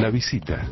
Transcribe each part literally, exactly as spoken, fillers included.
La visita.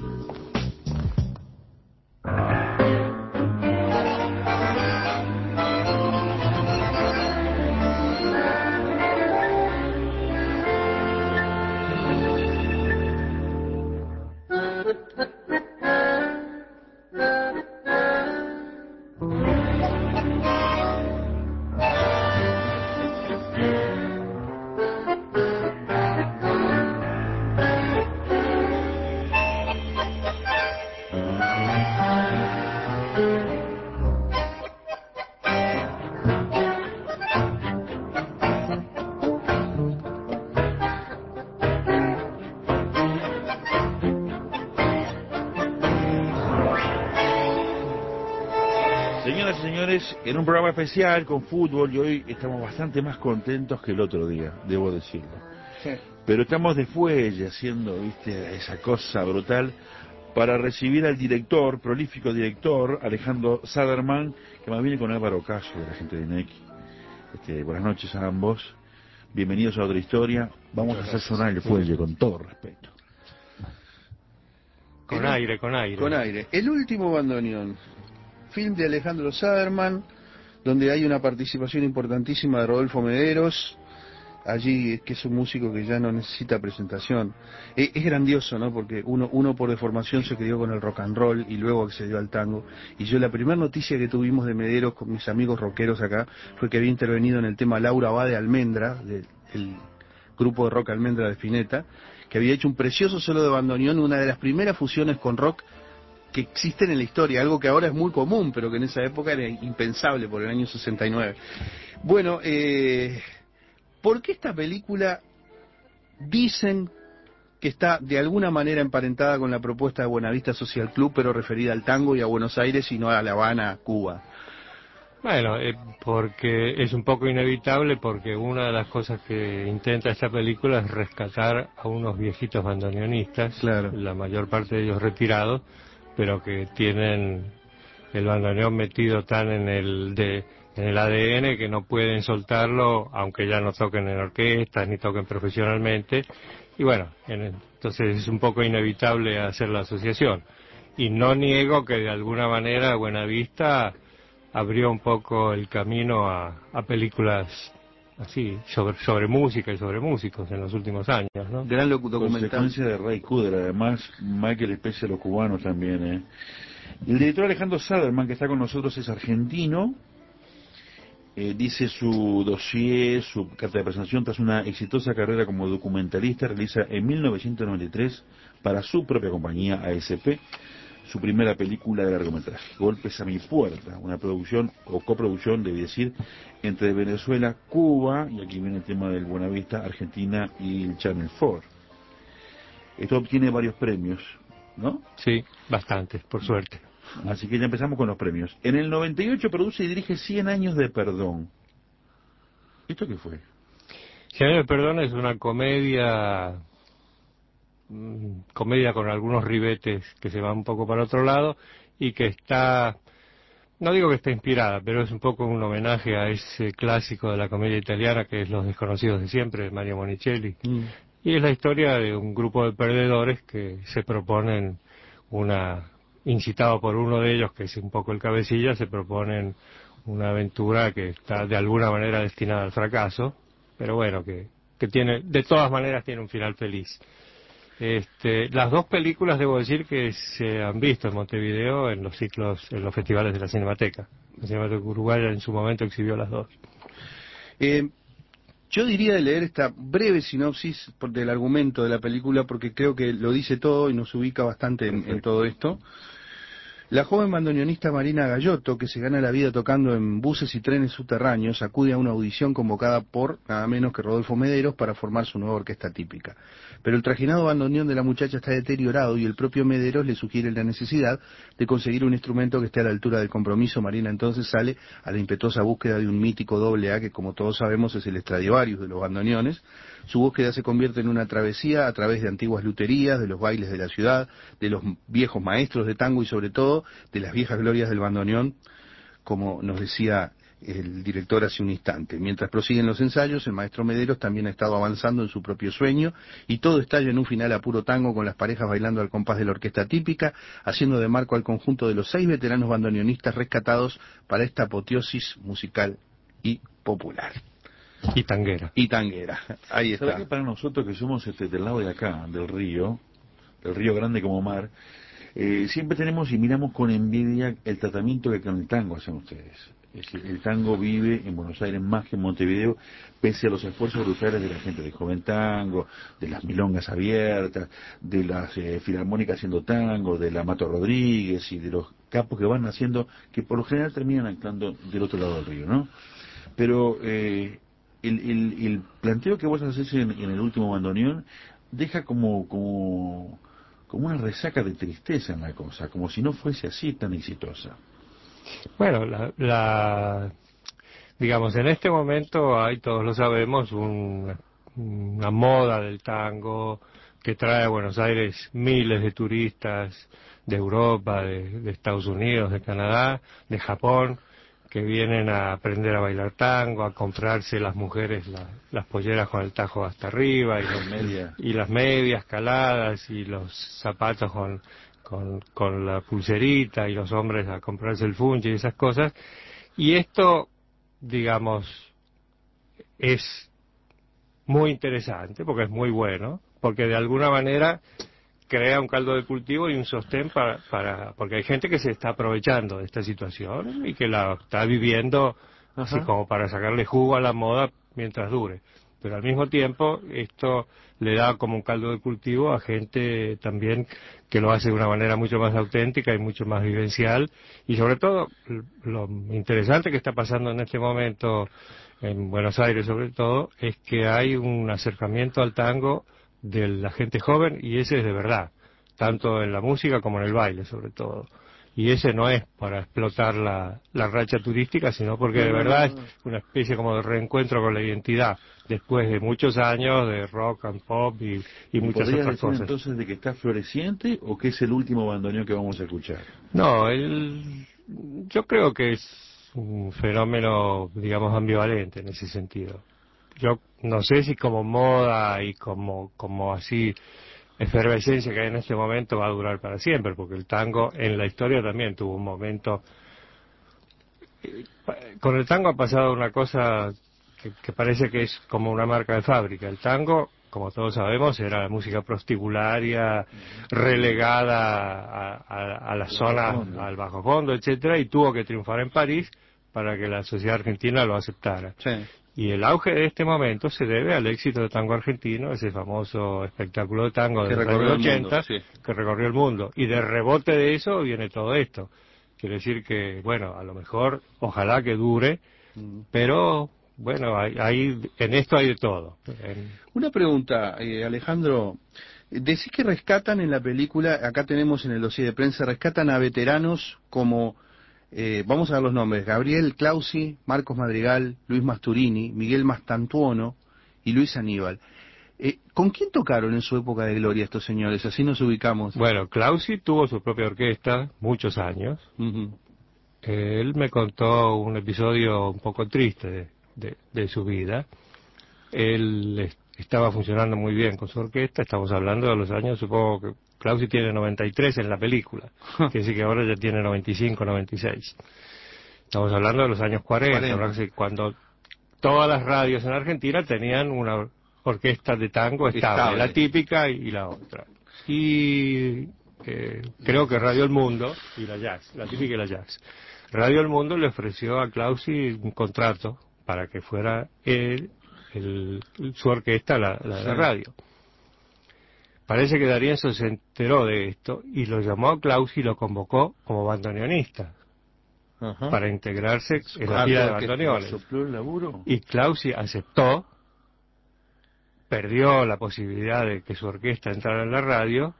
Señoras y señores, en un programa especial con fútbol, y hoy estamos bastante más contentos que el otro día, debo decirlo. Sí. Pero estamos de fuelle haciendo, viste, esa cosa brutal para recibir al director, prolífico director, Alejandro Saderman, que más viene con Álvaro Caso, de la gente de N X. Este, buenas noches a ambos, bienvenidos a otra historia. Vamos Muchas a hacer sonar el fuelle con todo respeto. Con el, aire, con aire. Con aire. El último bandoneón. Film de Alejandro Saderman, donde hay una participación importantísima de Rodolfo Mederos, allí que es un músico que ya no necesita presentación. Es, es grandioso, ¿no? Porque uno, uno por deformación se crió con el rock and roll y luego accedió al tango. Y yo la primera noticia que tuvimos de Mederos con mis amigos rockeros acá fue que había intervenido en el tema Laura va de Almendra, del grupo de rock Almendra de Spinetta, que había hecho un precioso solo de bandoneón, una de las primeras fusiones con rock que existen en la historia, algo que ahora es muy común, pero que en esa época era impensable por el año sesenta y nueve. Bueno, eh, ¿por qué esta película dicen que está de alguna manera emparentada con la propuesta de Buenavista Social Club, pero referida al tango y a Buenos Aires y no a La Habana, Cuba? Bueno, eh, porque es un poco inevitable, porque una de las cosas que intenta esta película es rescatar a unos viejitos bandoneonistas, claro. La mayor parte de ellos retirados, pero que tienen el bandoneón metido tan en el de en el A D N que no pueden soltarlo, aunque ya no toquen en orquestas ni toquen profesionalmente. Y bueno, en, entonces es un poco inevitable hacer la asociación. Y no niego que de alguna manera Buenavista abrió un poco el camino a, a películas así, sobre, sobre música y sobre músicos en los últimos años, ¿no? Gran documental. Consecuencia de Ray Cooder, además, Michael Especie de los cubanos también, ¿eh? El director Alejandro Saderman, que está con nosotros, es argentino. Eh, dice su dossier, su carta de presentación, tras una exitosa carrera como documentalista, realiza en mil novecientos noventa y tres, para su propia compañía A S P, su primera película de largometraje, Golpes a mi puerta, una producción o coproducción, debe decir, entre Venezuela, Cuba, y aquí viene el tema del Buenavista, Argentina y el Channel cuatro. Esto obtiene varios premios, ¿no? Sí, bastantes, por suerte. Así que ya empezamos con los premios. En el noventa y ocho produce y dirige Cien años de perdón. ¿Esto qué fue? Cien años de perdón es una comedia... comedia con algunos ribetes que se van un poco para otro lado y que está, no digo que está inspirada, pero es un poco un homenaje a ese clásico de la comedia italiana que es Los desconocidos de siempre, de Mario Monicelli. Mm. Y es la historia de un grupo de perdedores que se proponen una, incitado por uno de ellos, que es un poco el cabecilla, se proponen una aventura que está de alguna manera destinada al fracaso, pero bueno, que, que tiene, de todas maneras tiene un final feliz. Este, las dos películas debo decir que se han visto en Montevideo en los ciclos, en los festivales de la Cinemateca. La Cinemateca Uruguaya en su momento exhibió las dos. Eh, yo diría de leer esta breve sinopsis del argumento de la película porque creo que lo dice todo y nos ubica bastante en, en todo esto. La joven bandoneonista Marina Gallotto, que se gana la vida tocando en buses y trenes subterráneos, acude a una audición convocada por nada menos que Rodolfo Mederos para formar su nueva orquesta típica. Pero el trajinado bandoneón de la muchacha está deteriorado y el propio Mederos le sugiere la necesidad de conseguir un instrumento que esté a la altura del compromiso. Marina entonces sale a la impetuosa búsqueda de un mítico doble A que, como todos sabemos, es el Stradivarius de los bandoneones. Su búsqueda se convierte en una travesía a través de antiguas luterías, de los bailes de la ciudad, de los viejos maestros de tango y sobre todo de las viejas glorias del bandoneón, como nos decía el director hace un instante. Mientras prosiguen los ensayos, el maestro Mederos también ha estado avanzando en su propio sueño y todo estalla en un final a puro tango con las parejas bailando al compás de la orquesta típica, haciendo de marco al conjunto de los seis veteranos bandoneonistas rescatados para esta apoteosis musical y popular. Y tanguera. Y tanguera, ahí está. ¿Sabes que para nosotros que somos este, del lado de acá, del río, del río grande como mar, eh, siempre tenemos y miramos con envidia el tratamiento que con el tango hacen ustedes? Es decir, el tango vive en Buenos Aires más que en Montevideo, pese a los esfuerzos brutales de la gente de Joven Tango, de las milongas abiertas, de las eh, filarmónicas haciendo tango, de la Mato Rodríguez y de los capos que van haciendo, que por lo general terminan anclando del otro lado del río, ¿no? Pero eh, el, el, el planteo que vos haces en, en el último bandoneón deja como, como, como una resaca de tristeza en la cosa, como si no fuese así tan exitosa. Bueno, la, la, digamos, en este momento hay, todos lo sabemos, un, una moda del tango que trae a Buenos Aires miles de turistas de Europa, de, de Estados Unidos, de Canadá, de Japón, que vienen a aprender a bailar tango, a comprarse las mujeres la, las polleras con el tajo hasta arriba y, los, Media. y las medias caladas y los zapatos con... Con, con la pulserita y los hombres a comprarse el funche y esas cosas. Y esto, digamos, es muy interesante porque es muy bueno, porque de alguna manera crea un caldo de cultivo y un sostén para, para porque hay gente que se está aprovechando de esta situación y que la está viviendo así como para sacarle jugo a la moda mientras dure. Pero al mismo tiempo esto le da como un caldo de cultivo a gente también que lo hace de una manera mucho más auténtica y mucho más vivencial, y sobre todo lo interesante que está pasando en este momento en Buenos Aires sobre todo es que hay un acercamiento al tango de la gente joven, y ese es de verdad, tanto en la música como en el baile sobre todo. Y ese no es para explotar la, la racha turística, sino porque de verdad es una especie como de reencuentro con la identidad, después de muchos años de rock and pop y, y, ¿Y muchas podrías otras decir cosas. entonces de que está floreciente o que es el último bandoneón que vamos a escuchar? No, el, yo creo que es un fenómeno, digamos, ambivalente en ese sentido. Yo no sé si como moda y como, como así efervescencia que hay en este momento va a durar para siempre, porque el tango en la historia también tuvo un momento. Con el tango ha pasado una cosa que, que parece que es como una marca de fábrica. El tango, como todos sabemos, era la música prostibularia, relegada a, a, a la zona, al bajo fondo, etcétera, y tuvo que triunfar en París para que la sociedad argentina lo aceptara. Sí. Y el auge de este momento se debe al éxito de Tango Argentino, ese famoso espectáculo de tango de los años ochenta, sí, que recorrió el mundo. Y de rebote de eso viene todo esto. Quiere decir que, bueno, a lo mejor, ojalá que dure, mm. pero, bueno, hay, hay, en esto hay de todo. En... Una pregunta, eh, Alejandro. Decís que rescatan en la película, acá tenemos en el dossier de prensa, rescatan a veteranos como... Eh, vamos a ver los nombres: Gabriel Clausi, Marcos Madrigal, Luis Masturini, Miguel Mastantuono y Luis Aníbal. Eh, ¿Con quién tocaron en su época de gloria estos señores? Así nos ubicamos. Bueno, Clausi tuvo su propia orquesta muchos años. Uh-huh. eh, él me contó un episodio un poco triste de, de, de su vida. Él estaba funcionando muy bien con su orquesta, estamos hablando de los años, supongo que Clausi tiene noventa y tres en la película, quiere decir que ahora ya tiene noventa y cinco, noventa y seis. Estamos hablando de los años cuarenta, cuarenta. Cuando todas las radios en Argentina tenían una orquesta de tango estable, estable. La típica y la otra. Y eh, creo que Radio El Mundo y la Jazz, la típica y la Jazz. Radio El Mundo le ofreció a Clausi un contrato para que fuera él, el, su orquesta la, la, la radio. Parece que D'Arienzo se enteró de esto y lo llamó a Clausi y lo convocó como bandoneonista. Ajá. Para integrarse en la fila de bandoneones. Y Clausi aceptó, perdió la posibilidad de que su orquesta entrara en la radio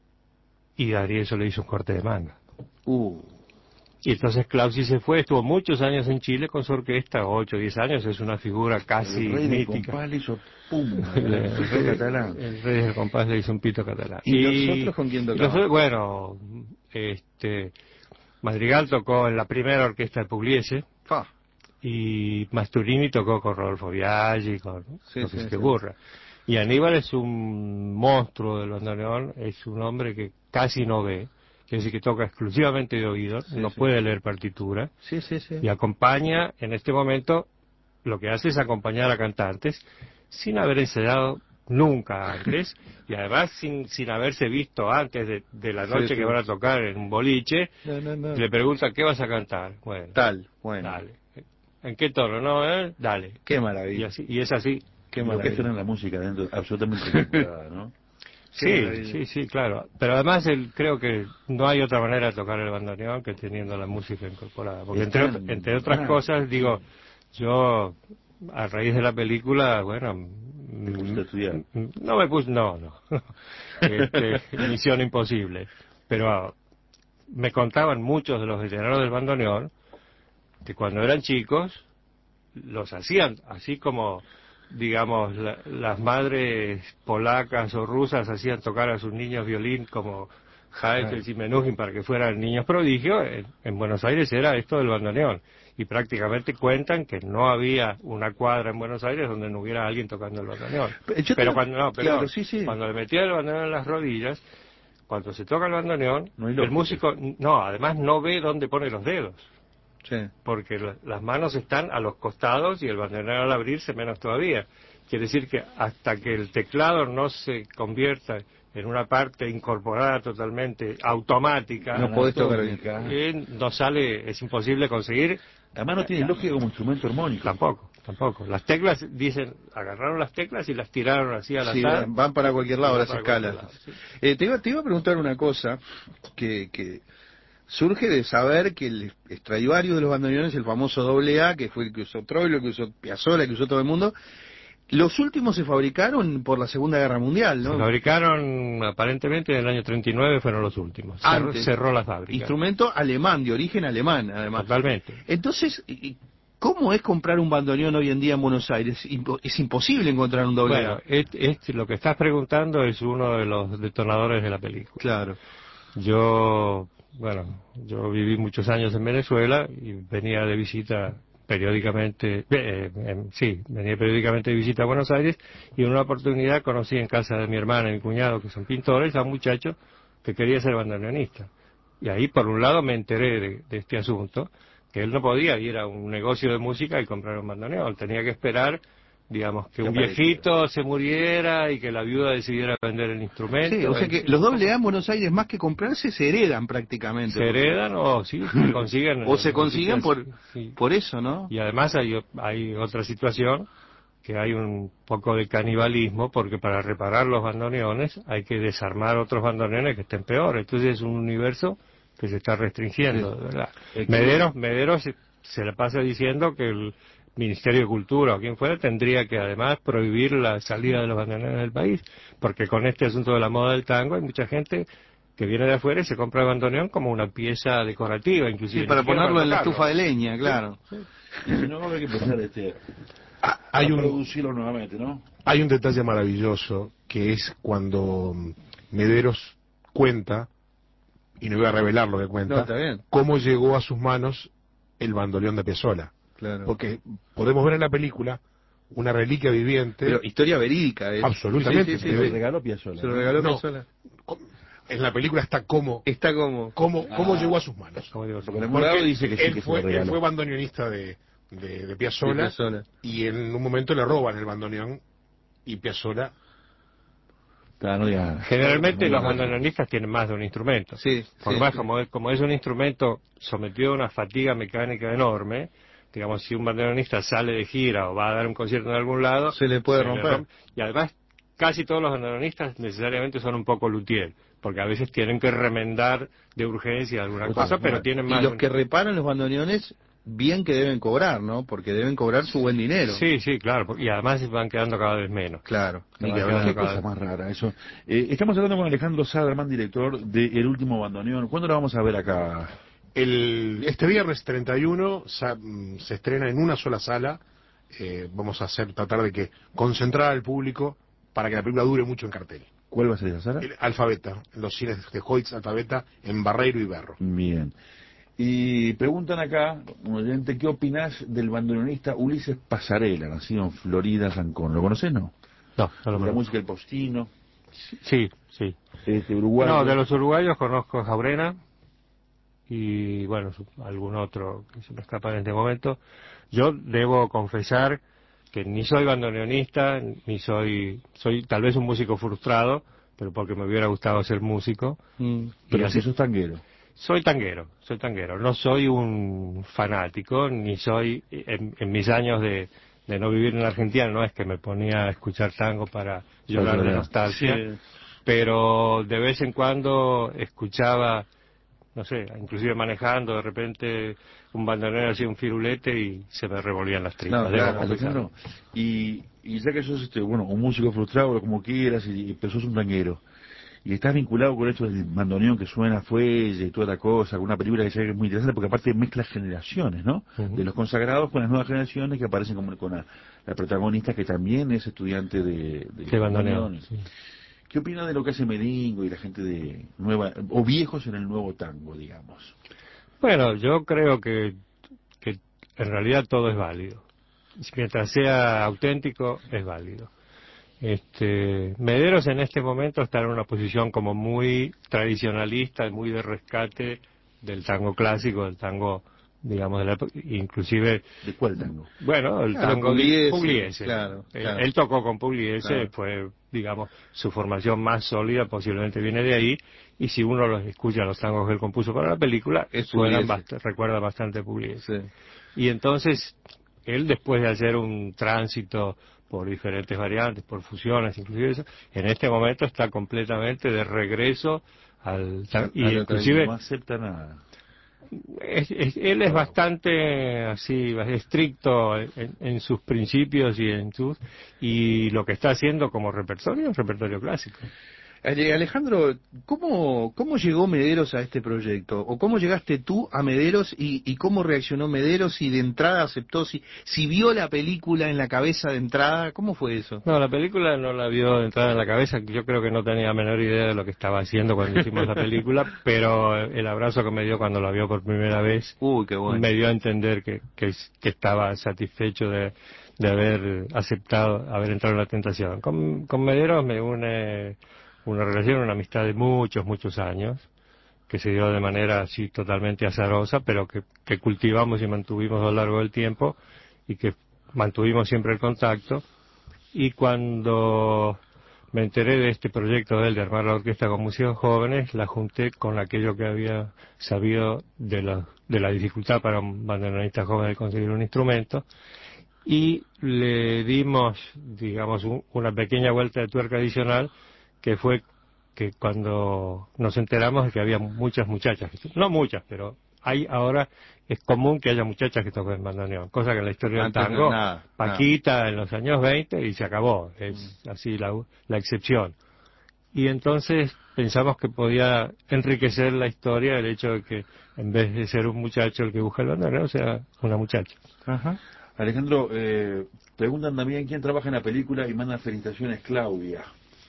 y D'Arienzo le hizo un corte de manga. Uh. Y entonces Clausi se fue, estuvo muchos años en Chile con su orquesta, ocho o diez años, es una figura casi el rey mítica. El compás le hizo pum, el, el rey catalán. El rey del compás le hizo un pito catalán. ¿Y, y nosotros con quién tocamos? Bueno, este, Madrigal tocó en la primera orquesta de Pugliese, ah. y Masturini tocó con Rodolfo Biaggi, con Sí, lo que sí, se te sí. ocurra. Y Aníbal es un monstruo del bandoneón, es un hombre que casi no ve, quiere decir que toca exclusivamente de oído, Sí, no sí. puede leer partitura, Sí, sí, sí. y acompaña, en este momento, lo que hace es acompañar a cantantes sin haber ensayado nunca antes, y además sin, sin haberse visto antes de, de la Sí, noche sí. que van a tocar en un boliche, No, no, no. y le preguntan, ¿qué vas a cantar? Bueno, Tal, bueno. dale. ¿En qué tono? No, eh? Dale. Qué Y maravilla. así, y es así. Qué Lo que es maravilla. tener la música dentro, absolutamente incorporada, ¿no? Qué Sí, maravilla. sí, sí, claro. Pero además el, creo que no hay otra manera de tocar el bandoneón que teniendo la música incorporada. Porque Es entre, ot- tan entre otras grave, cosas, digo, yo a raíz de la película, bueno, te pusiste a estudiar. mm, mm, no me puse, no, no. Este, misión imposible. Pero me contaban muchos de los veteranos del bandoneón que cuando eran chicos los hacían, así como, digamos, la- las madres polacas o rusas hacían tocar a sus niños violín como Haefels y Menuhin para que fueran niños prodigio, en, en Buenos Aires era esto del bandoneón. Y prácticamente cuentan que no había una cuadra en Buenos Aires donde no hubiera alguien tocando el bandoneón. Pero yo Pero te- cuando, no, claro, perdón, sí, sí. cuando le metía el bandoneón en las rodillas, cuando se toca el bandoneón, No hay el lógica. músico, no, además no ve dónde pone los dedos Sí. porque la- las manos están a los costados y el bandoneón al abrirse menos todavía. Quiere decir que hasta que el teclado no se convierta en una parte incorporada totalmente automática, No podés tocar bien. Anatómica. eh, no sale, es imposible conseguir. Además no tiene lógica como instrumento armónico. Tampoco, tampoco. Las teclas, dicen, agarraron las teclas y las tiraron así al Sí, azar. van van para cualquier lado y van las para escalas. cualquier lado, sí. Eh, te, iba, te iba a preguntar una cosa que, que surge de saber que el Stradivarius de los bandoneones, el famoso doble A, que fue el que usó Troilo, que usó Piazzolla, que usó todo el mundo, los últimos se fabricaron por la Segunda Guerra Mundial, Se ¿no? fabricaron aparentemente en el año treinta y nueve, fueron los últimos. Cerró, Antes. cerró la fábrica. Instrumento alemán, de origen alemán, además. Totalmente. Entonces, ¿y- y ¿cómo es comprar un bandoneón hoy en día en Buenos Aires? Impo- Es imposible encontrar un doble Bueno, A. es- es- lo que estás preguntando es uno de los detonadores de la película. Claro. Yo, bueno, yo viví muchos años en Venezuela y venía de visita periódicamente, eh, em, sí, venía periódicamente de visita a Buenos Aires y en una oportunidad conocí en casa de mi hermana y mi cuñado, que son pintores, a un muchacho que quería ser bandoneonista. Y ahí, por un lado, me enteré de, de este asunto, que él no podía ir a un negocio de música y comprar un bandoneón, tenía que esperar, digamos, que Que un aparezca. viejito se muriera y que la viuda decidiera vender el instrumento. Sí, o sea que en fin, los un doble poco- A en Buenos Aires, más que comprarse, se heredan prácticamente. se heredan o sí, se consiguen. O se consiguen por, Sí. por eso, ¿no? Y además hay, o- hay otra situación, que hay un poco de canibalismo, porque para reparar los bandoneones hay que desarmar otros bandoneones que estén peores. Entonces es un universo que se está restringiendo, Sí. de verdad. Es que- Mederos, Mederos se, se le pasa diciendo que el Ministerio de Cultura o quien fuera tendría que además prohibir la salida de los bandoneones del país, porque con este asunto de la moda del tango hay mucha gente que viene de afuera y se compra el bandoneón como una pieza decorativa, inclusive. Sí, para ni siquiera ponerlo en la tocarlo. estufa de leña, claro. Y si no, habrá que empezar este, Ah, a hay un producirlo nuevamente, ¿no? hay un detalle maravilloso que es cuando mm, Mederos cuenta, y no voy a revelar lo que No, cuenta, está bien. cómo llegó a sus manos el bandoneón de Piazzolla. Claro. Porque podemos ver en la película una reliquia viviente. Pero historia verídica es. Absolutamente. Sí, sí, sí, Se lo sí. regaló Piazzolla. Se lo ¿no? regaló No. Piazzolla. En la película está cómo, Está como. cómo, cómo Ah. llegó a sus manos. Como digo, Porque el morado dice que sí, él que se fue, lo él regaló. fue bandoneonista de, de, de Piazzolla, De Piazzolla. y en un momento le roban el bandoneón y Piazzolla. Ah, no digas nada. Generalmente No los digas nada. bandoneonistas tienen más de un instrumento. Sí, Por sí, más, sí. como, es, como es un instrumento sometido a una fatiga mecánica enorme, digamos, si un bandoneonista sale de gira o va a dar un concierto en algún lado, Se le puede romper. rompe. Y además, casi todos los bandoneonistas necesariamente son un poco luthier, porque a veces tienen que remendar de urgencia alguna Pues cosa, sí, pero bueno. tienen Y más de los un- que reparan los bandoneones, bien que deben cobrar, ¿no? Porque deben cobrar su buen dinero. Sí, sí, claro, y además van quedando cada vez menos. Claro. Ni No, que no, hablar. Qué cada- cosa más rara eso. Eh, estamos hablando con Alejandro Saderman, director de El Último Bandoneón. ¿Cuándo lo vamos a ver acá? El, este viernes treinta y uno sa- mm, se estrena en una sola sala. Eh, vamos a hacer tratar de que concentrar al público para que la película dure mucho en cartel. ¿Cuál va a ser esa sala? El Alfabeta, en los cines de Hoyts Alfabeta, en Barreiro y Berro. Bien. Y preguntan acá, un oyente, ¿qué opinás del bandoneonista Ulises Pasarela, nacido en Florida, Zancón? ¿Lo conocés, no? No, no lo De la conozco. música del Postino, Sí, sí. este, uruguayo. No, de los uruguayos conozco a Jaurena y, bueno, su- algún otro que se me escapa en este momento. Yo debo confesar que ni soy bandoneonista, ni soy, soy tal vez un músico frustrado, pero porque me hubiera gustado ser músico. Mm. Pero Y si así- sos tanguero. Soy tanguero, soy tanguero. No soy un fanático, ni soy, en, en mis años de, de no vivir en la Argentina, no es que me ponía a escuchar tango para llorar de llorar. nostalgia, Sí. pero de vez en cuando escuchaba, no sé, inclusive manejando, de repente un bandoneón hacía un firulete y se me revolvían las tripas. No, debo claro, confesarlo. Alejandro, y, y ya que sos este, bueno, un músico frustrado, o como quieras, y, pero sos un tanguero, y estás vinculado con esto del bandoneón que suena a fuelle y toda la cosa, con una película que sé que es muy interesante, porque aparte mezcla generaciones, ¿no? Ujú. De los consagrados con las nuevas generaciones que aparecen como con la, la protagonista que también es estudiante de, de Sí, bandoneón, bandoneón. sí. ¿Qué opina de lo que hace Merengo y la gente de nueva, o viejos en el nuevo tango, digamos? Bueno, yo creo que, que en realidad todo es válido. Mientras sea auténtico, es válido. Este, Mederos en este momento está en una posición como muy tradicionalista y muy de rescate del tango clásico, del tango, digamos, de la época, inclusive, ¿De cuál tango? bueno, el Claro, tango de Pugliese, Pugliese. claro, Él- claro. Él tocó con Pugliese, Claro. fue, digamos, su formación más sólida posiblemente viene de ahí, y si uno los escucha los tangos que él compuso para la película, Es suenan Pugliese. bast- recuerda bastante a Pugliese. Sí. Y entonces, él después de hacer un tránsito por diferentes variantes, por fusiones, inclusive eso, en este momento está completamente de regreso al... A- y a lo inclusive No acepta nada. es- es- él es bastante así estricto en, en sus principios y en sus y lo que está haciendo como repertorio es repertorio clásico. Ale- Alejandro, ¿cómo, ¿cómo llegó Mederos a este proyecto? ¿O cómo llegaste tú a Mederos y, y cómo reaccionó Mederos y de entrada aceptó? Si, si vio la película en la cabeza de entrada, ¿cómo fue eso? No, la película no la vio de entrada en la cabeza, yo creo que no tenía la menor idea de lo que estaba haciendo cuando hicimos la película, pero el abrazo que me dio cuando la vio por primera vez Uy, qué bueno. me dio a entender que, que, que estaba satisfecho de, de haber aceptado, haber entrado en la tentación. Con, con Mederos me une una relación, una amistad de muchos, muchos años, que se dio de manera así totalmente azarosa, pero que, que cultivamos y mantuvimos a lo largo del tiempo y que mantuvimos siempre el contacto. Y cuando me enteré de este proyecto de él, de armar la orquesta con músicos jóvenes, la junté con aquello que había sabido de la, de la dificultad para un bandoneonista joven de conseguir un instrumento, y le dimos, digamos, un- una pequeña vuelta de tuerca adicional, que fue que cuando nos enteramos de que había muchas muchachas, no muchas, pero hay ahora, es común que haya muchachas que toquen bandoneón, cosa que en la historia Antes del no, tango, nada, Paquita en los años veinte y se acabó, es así la, la excepción. Y entonces pensamos que podía enriquecer la historia el hecho de que en vez de ser un muchacho el que busca el bandoneón, sea una muchacha. Ajá. Alejandro, eh, preguntan también quién trabaja en la película y manda felicitaciones, Claudia.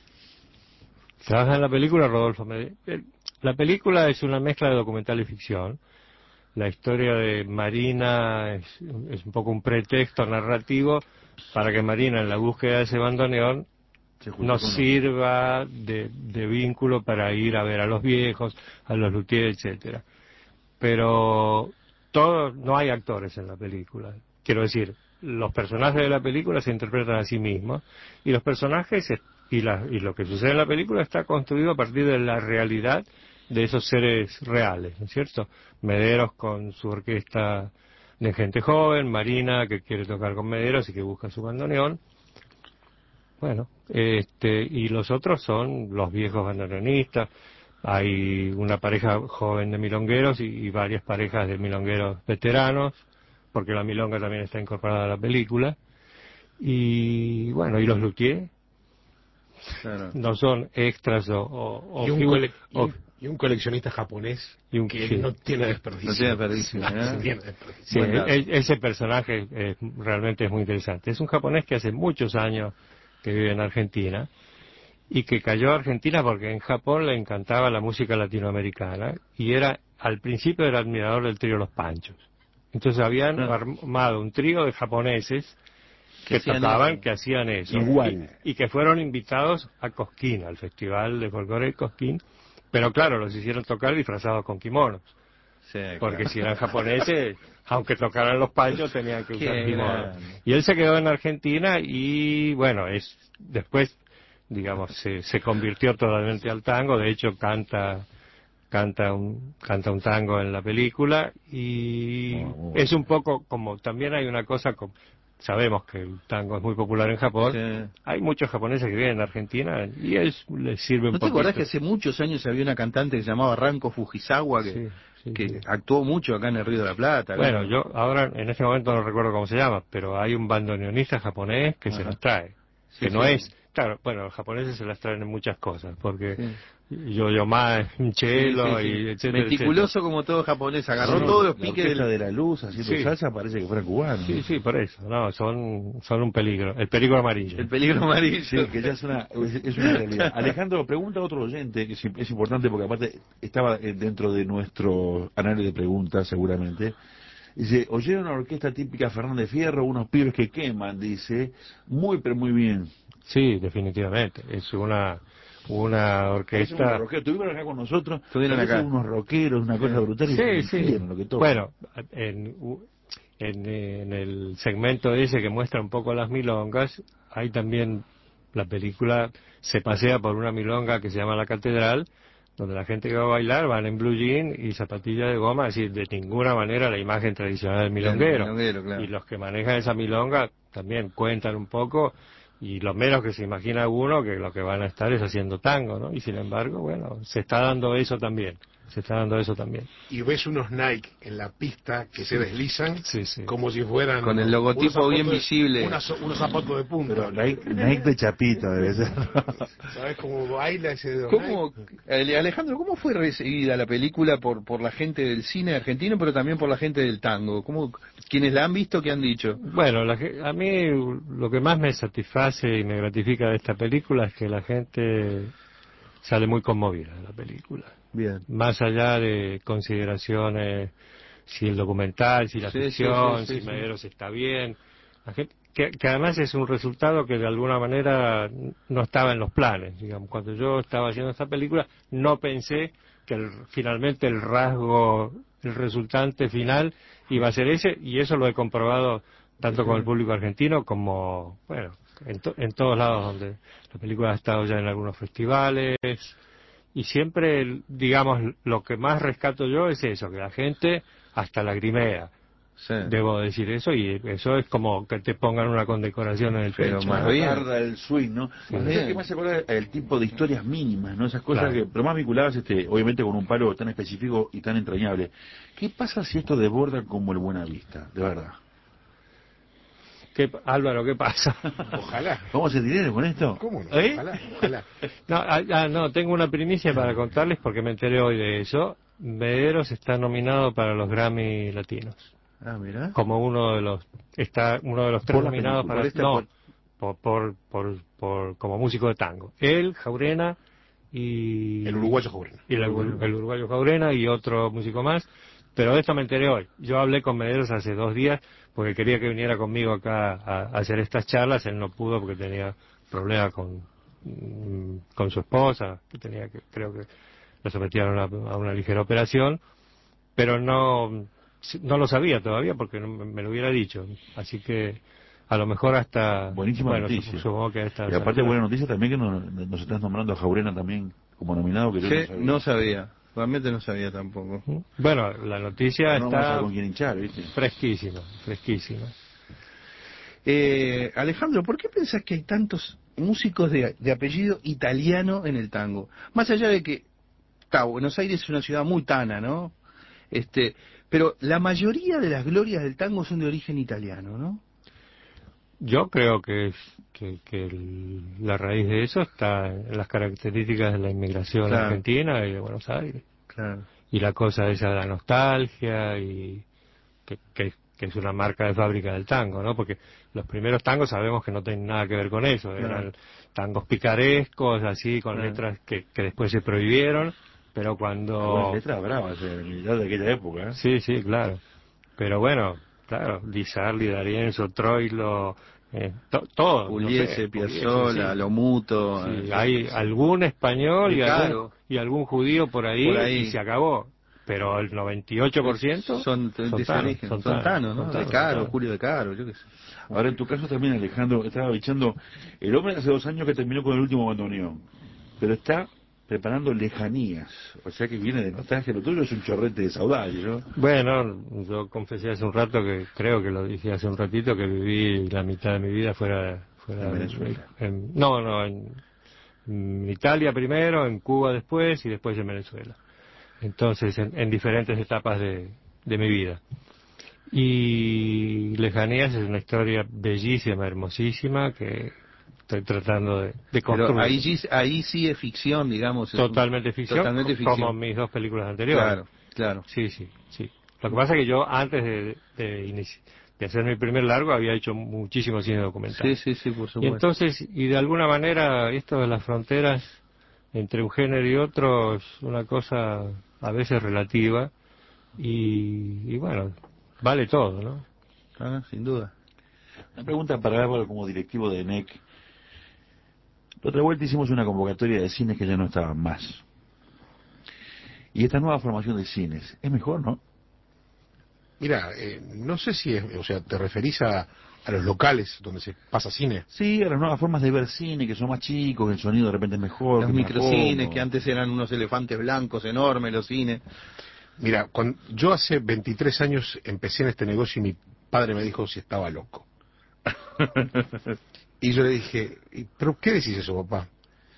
Trabaja en la película Rodolfo Medina. La película es una mezcla de documental y ficción. La historia de Marina es, es un poco un pretexto narrativo para que Marina, en la búsqueda de ese bandoneón, Se juntó nos con sirva de, de vínculo para ir a ver a los viejos, a los luthiers, etcétera. Pero todo, no hay actores en la película. Quiero decir, los personajes de la película se interpretan a sí mismos y los personajes es- y, la- y lo que sucede en la película está construido a partir de la realidad de esos seres reales, ¿no es cierto? Mederos con su orquesta de gente joven, Marina que quiere tocar con Mederos y que busca su bandoneón. Bueno, este, y los otros son los viejos bandoneonistas. Hay una pareja joven de milongueros y, y varias parejas de milongueros veteranos, porque la milonga también está incorporada a la película. Y bueno, y los luthiers Claro. no son extras o, o, o Y un, figu- cole- y o- un- y un coleccionista japonés y un- que sí. no tiene desperdicio. No tiene desperdicio, No, ¿eh? no tiene desperdicio. Sí, Buen dato. e- e- ese personaje es, realmente es muy interesante. Es un japonés que hace muchos años que vive en Argentina y que cayó a Argentina porque en Japón le encantaba la música latinoamericana y era al principio era admirador del trío Los Panchos. Entonces habían Ah. armado un trío de japoneses que hacían tocaban, eso. que hacían eso. Igual. Y, y que fueron invitados a Cosquín, al Festival de Folclore de Cosquín. Pero claro, los hicieron tocar disfrazados con kimonos. Sí, Porque claro. si eran japoneses, aunque tocaran los panchos, tenían que usar Qué kimono. grande. Y él se quedó en Argentina y, bueno, es después, digamos, se, se convirtió totalmente al tango. De hecho, canta canta un canta un tango en la película y Oh, oh. es un poco como, también hay una cosa, como, sabemos que el tango es muy popular en Japón. Sí. Hay muchos japoneses que viven en Argentina y es, les sirve un ¿No te poquito. acordás que hace muchos años había una cantante que se llamaba Ranko Fujisawa que, Sí, sí, que sí. actuó mucho acá en el Río de la Plata? acá Bueno, en- yo ahora en este momento no recuerdo cómo se llama, pero hay un bandoneonista japonés que se Ajá. las trae. Sí, Que no sí. es, claro, bueno, los japoneses se las traen en muchas cosas, porque Sí. yo yo más un chelo Sí, sí, sí. y etcétera, Meticuloso como todo japonés, agarró No, todos los la piques orquesta del... de la luz haciendo Sí. salsa parece que fuera cubano. etcétera. Sí, sí, por eso, no, son son un peligro, el peligro amarillo. el peligro amarillo. Sí, que ya es una, es, es una realidad. Alejandro, pregunta a otro oyente, que es, es importante porque aparte estaba eh, dentro de nuestro análisis de preguntas seguramente. Dice, oyeron una orquesta típica Fernández Fierro, unos pibes que queman, dice, muy pero muy bien. Sí, definitivamente, es una una Parecen unos orquesta. rockeros, estuvieron acá con nosotros, Estuvieron parecen acá. unos rockeros, una cosa Sí. brutal y Sí, se sí. entienden lo que tocan. Bueno, en, en, en el segmento ese que muestra un poco las milongas, hay también, la película se pasea por una milonga que se llama La Catedral, donde la gente que va a bailar van en blue jean y zapatillas de goma, es decir, de ninguna manera la imagen tradicional del milonguero. Del milonguero, claro. Y los que manejan esa milonga también cuentan un poco, y lo menos que se imagina uno que lo que van a estar es haciendo tango, ¿no? Y sin embargo, bueno, se está dando eso también, se está dando eso también. Y ves unos Nike en la pista que se deslizan Sí, sí. como si fueran Con el unos logotipo zapatos bien de- visible. unas- unos zapatos de punta. Pero Nike, Nike de chapita debe ser. ¿Sabes cómo baila ese de los ¿Cómo, Nike? Ale- Alejandro, cómo fue recibida la película por por la gente del cine argentino, pero también por la gente del tango? ¿Cómo, quienes la han visto, qué han dicho? Bueno, la ge- a mí lo que más me satisface y me gratifica de esta película es que la gente sale muy conmovida de la película. Bien. Más allá de consideraciones, si el documental, si la Sí, sí, ficción, sí, sí, si sí. Mederos está bien, la gente, que, que además es un resultado que de alguna manera no estaba en los planes. Digamos, cuando yo estaba haciendo esta película, no pensé que el- finalmente el rasgo, el resultante final iba a ser ese, y eso lo he comprobado tanto con el público argentino como, bueno, en, to- en todos lados donde la película ha estado ya en algunos festivales. Y siempre, digamos, lo que más rescato yo es eso, que la gente hasta lagrimea. Sí. Debo decir eso, y eso es como que te pongan una condecoración en el Pero pecho. más ¿no? bien. Tarda el swing, ¿no? Sí. ¿Sabes Bien. qué me hace acordar? El tipo de historias mínimas, ¿no? Esas cosas Claro. que, pero más vinculadas, este, obviamente con un palo tan específico y tan entrañable. ¿Qué pasa si esto desborda como el Buenavista? De verdad. ¿Qué, Álvaro, ¿qué pasa? Ojalá. ¿Vamos a hacer dinero con esto? ¿Cómo no? ¿Eh? Ojalá, ojalá. No, ah, ah, no, tengo una primicia para contarles porque me enteré hoy de eso. Mederos está nominado para los Grammy Latinos. Ah, mira. Como uno de los, está uno de los tres Por la nominados película, para, por esta- no, por- por, por, por, por- como músico de tango. Él, Jaurena y... El uruguayo Jaurena. y el, el uruguayo Jaurena y otro músico más, pero de esto me enteré hoy. Yo hablé con Mederos hace dos días porque quería que viniera conmigo acá a, a hacer estas charlas. Él no pudo porque tenía problemas con, mm, con su esposa, que tenía que, creo que lo sometieron a, a una ligera operación, pero no, no lo sabía todavía porque no me, me lo hubiera dicho. Así que a lo mejor hasta... Buenísima bueno, noticia. supongo que a esta Y aparte, altura- buena noticia también que nos, nos estás nombrando a Jaurena también como nominado, que yo Sí, no sabía. no sabía. Realmente no sabía tampoco. Bueno, la noticia No vamos a está ver con quién hinchar, ¿viste? fresquísima, fresquísima. Eh, Alejandro, ¿por qué pensás que hay tantos músicos de, de apellido italiano en el tango? Más allá de que, claro, Buenos Aires es una ciudad muy tana, ¿no? Este, pero la mayoría de las glorias del tango son de origen italiano, ¿no? Yo creo que, que, que el- la raíz de eso está en las características de la inmigración Claro. argentina y de Buenos Aires. Claro. Y la cosa esa de la nostalgia, y que, que, que es una marca de fábrica del tango, ¿no? Porque los primeros tangos sabemos que no tienen nada que ver con eso. Claro. Eran tangos picarescos, así, con Claro. letras que, que después se prohibieron. pero cuando... Algunas letras bravas, eh, ya de aquella época. ¿eh? Sí, sí, claro. Pero bueno, claro, Di Sarli, D'Arienzo, Troilo, eh, to, todo. Pugliese, no sé, Piazzolla, Pugliese, sí. Lo Muto. Sí, eh, hay sí. algún español y algún, Caro. y algún judío por ahí, Por ahí. y se acabó. Pero el noventa y ocho por ciento son de son ese tanos, origen, son son tanos, tanos, ¿no? son De tanos, Caro, son tanos. Julio de Caro, yo qué sé. Ahora, en tu caso también, Alejandro, estaba echando el hombre hace dos años que terminó con el último bandoneón, pero está preparando Lejanías, o sea que viene de nostalgia. Lo tuyo es un chorrete de saudade, ¿no? Bueno, yo confesé hace un rato que, creo que lo dije hace un ratito, que viví la mitad de mi vida fuera, fuera En Venezuela. en- no, no, en, en Italia primero, en Cuba después y después en Venezuela. Entonces, en, en diferentes etapas de, de mi vida. Y Lejanías es una historia bellísima, hermosísima, que estoy tratando de, de construir. Pero ahí, sí- ahí sí es ficción, digamos. es un- Totalmente ficción, Totalmente co- ficción. como mis dos películas anteriores. Claro, claro. Sí, sí, sí. Lo que pasa es que yo antes de, de, inici- de hacer mi primer largo había hecho muchísimo cine documental. Sí, sí, sí, por Y supuesto. entonces, y de alguna manera, esto de las fronteras entre un género y otro es una cosa a veces relativa y, y bueno, vale todo, ¿no? Ah, sin duda. Una pregunta para Álvaro como directivo de E N E C. La otra vuelta hicimos una convocatoria de cines que ya no estaban más. Y esta nueva formación de cines, es mejor, ¿no? Mira, eh, no sé si es, o sea, te referís a, a los locales donde se pasa cine. Sí, a las nuevas formas de ver cine, que son más chicos, que el sonido de repente es mejor. Los que es más microcines, cómodo. que antes eran unos elefantes blancos enormes, los cines. Mira, cuando, yo hace veintitrés años empecé en este negocio y mi padre me dijo si estaba loco. Y yo le dije, "¿Y ¿pero qué decís eso, papá?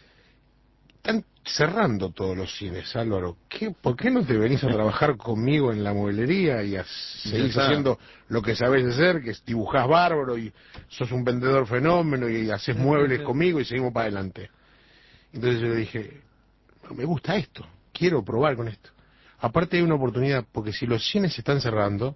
Están cerrando todos los cines, Álvaro. ¿Qué, ¿Por qué no te venís a trabajar conmigo en la mueblería y a, seguís está. haciendo lo que sabés hacer, que es dibujás bárbaro y sos un vendedor fenómeno y haces muebles conmigo y seguimos para adelante"? Entonces yo le dije, me gusta esto, quiero probar con esto. Aparte hay una oportunidad, porque si los cines se están cerrando,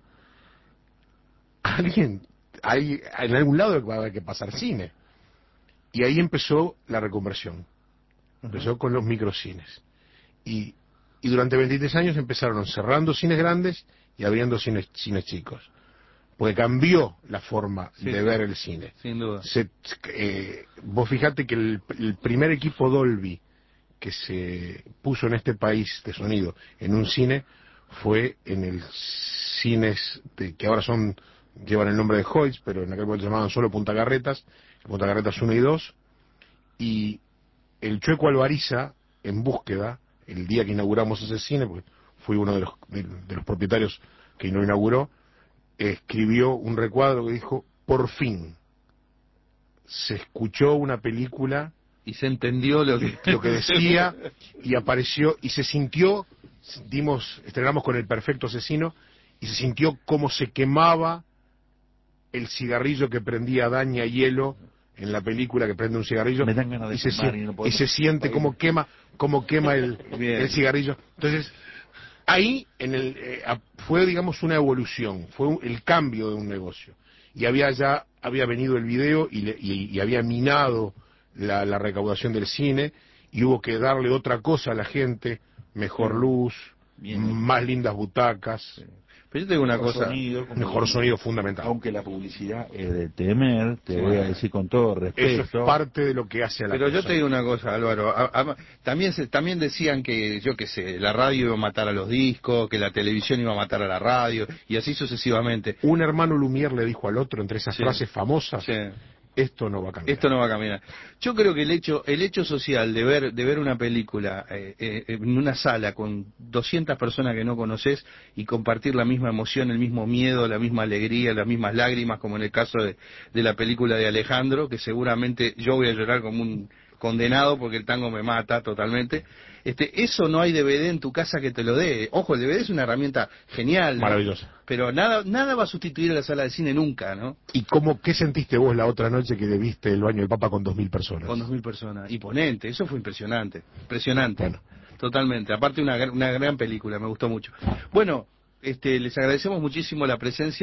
alguien, hay, en algún lado va a haber que pasar cine. Y ahí empezó la reconversión. Empezó con los microcines. Y, y durante veintitrés años empezaron cerrando cines grandes y abriendo cines, cines chicos. Porque cambió la forma Sí, de sí. ver el cine. Sin duda. Se, eh, vos fijate que el, el primer equipo Dolby que se puso en este país de sonido en un cine fue en el cines de, que ahora son llevan el nombre de Hoyts, pero en aquel momento se llamaban solo Punta Carretas, Punta Carretas uno y dos, y el Chueco Alvariza, en búsqueda, el día que inauguramos ese cine, porque fui uno de los, de, de los propietarios que lo inauguró, escribió un recuadro que dijo, por fin se escuchó una película Y se entendió lo que... lo que decía y apareció y se sintió, dimos, estrenamos con El Perfecto Asesino y se sintió como se quemaba el cigarrillo que prendía Daña Hielo en la película, que prende un cigarrillo Me dan ganas de y, se, fumar sien- y no y podemos se siente como quema como quema el, Bien. el cigarrillo. Entonces ahí en el eh, a- fue, digamos, una evolución, fue un- el cambio de un negocio. Y había ya había venido el video y, le- y- y había minado la, la recaudación del cine y hubo que darle otra cosa a la gente, mejor luz, Bien. más lindas butacas, Pero yo te digo una Mejor cosa. sonido, como- mejor sonido fundamental. Aunque la publicidad es de temer, te Sí. voy a decir con todo respeto. Eso es parte de lo que hace a la Pero yo cosa. te digo una cosa, Álvaro. a- a- también se, también decían que, yo qué sé, la radio iba a matar a los discos, que la televisión iba a matar a la radio, y así sucesivamente. Un hermano Lumière le dijo al otro, entre esas Sí. frases famosas, Sí. esto no va a cambiar. Esto no va a caminar. Yo creo que el hecho, el hecho social de ver, de ver una película eh, eh, en una sala con doscientas personas que no conoces y compartir la misma emoción, el mismo miedo, la misma alegría, las mismas lágrimas, como en el caso de, de la película de Alejandro, que seguramente yo voy a llorar como un condenado porque el tango me mata totalmente. Este, eso no hay D V D en tu casa que te lo dé. Ojo, el D V D es una herramienta genial, ¿no? Maravillosa. Pero nada, nada va a sustituir a la sala de cine nunca, ¿no? ¿Y cómo, qué sentiste vos la otra noche que viste el baño del Papa con dos mil personas? Con dos mil personas. Imponente, eso fue impresionante. Impresionante. Bueno. Totalmente. Aparte una, gr- una gran película, me gustó mucho. Bueno, este, les agradecemos muchísimo la presencia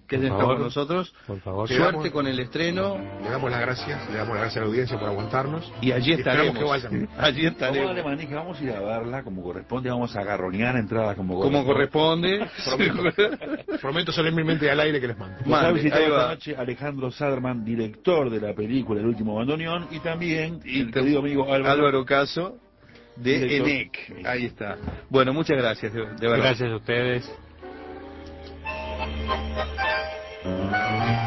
Quédense Por con favor, nosotros. por favor. Le Suerte damos- con el estreno. Le damos las gracias, le damos las gracias a la audiencia por aguantarnos. Y allí Esperamos estaremos. que vayan. Allí Vamos a estaremos. darle manija, vamos a ir a verla como corresponde, vamos a agarronear entradas como Como corresponde. corresponde. Prometo solemnemente al aire que les mando. Nos ha Mande, visitado ahí esta va. noche Alejandro Saderman, director de la película El último bandoneón, y también Y el te- querido amigo Álvaro. Álvaro Caso de Director. ENEC. Ahí está. Bueno, muchas gracias, de, de verdad. Gracias a ustedes.